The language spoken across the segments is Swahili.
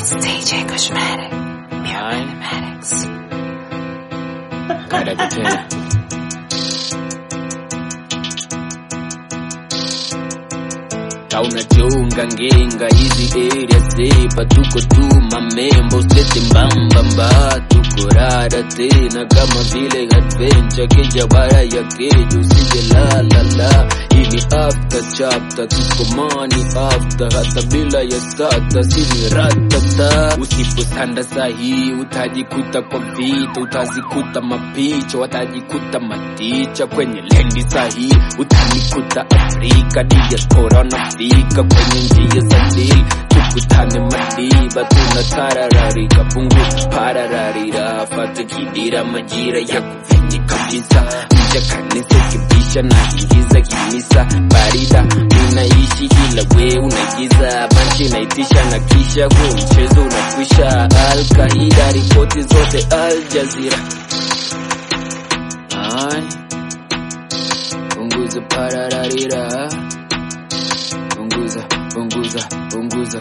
DJ Cosmetic, Mathematics. Karaga tena. Kaunachunga ngenga hizi area sepa tuko tu mamembo sete mbambamba tuko rada tena kama vile adventure keja bara ya keju sije la la la ini after chapter tuko money after hata bila ya starter sini ratata usipotanda sahi utajikuta kwa vita utazikuta mapicho watajikuta maticha kwenye lendi sahi utanikuta Afrika diaspora na fika kwenye njia za dili tukutane madiba tunatarararika pungu parararira fata kidira majira ya kufinyi kabisa mja kanisa kibisha na hingiza kimisa barida unaishi ila we unagiza banchi naitisha na kisha huu mchezo unakwisha Al-Qaida ripoti zote Al Jazeera punguza parararira punguza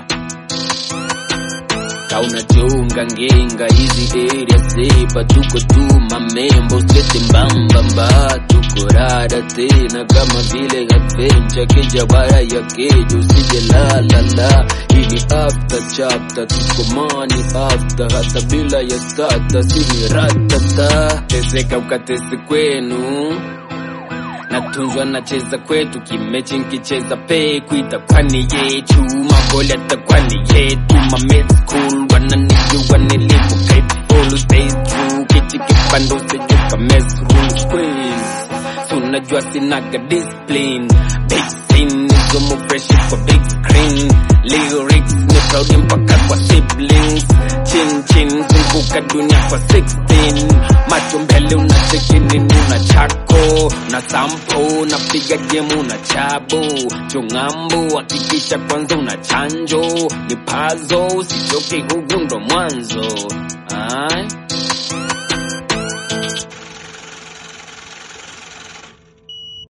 kaunachunga ngenga hizi area sepa tuko tu mamembo sete mbambamba tuko rada tena kama vile adventure keja bara ya keju sije la la la ini after chapter tuko money after hata bila ya starter sini ratata teseka ukatese kwenu natunzwa nacheza kwetu kimechi nkicheza pe kuita kwani yetu magoli atakwani yetu mamed school wananijua nilipo all stay true kichi kipando sejuka mess rules quiz tunajua sinaga discipline big scene nizo mo fresh for big screen lyrics ni proud mpaka kwa siblings chin zunguka dunia kwa 16 macho mbele unacheki nini unachako na sampo na piga gemu na chabo chungambo hakikisha kwanza una chanjo ni pazo usichoke hugu ndo mwanzo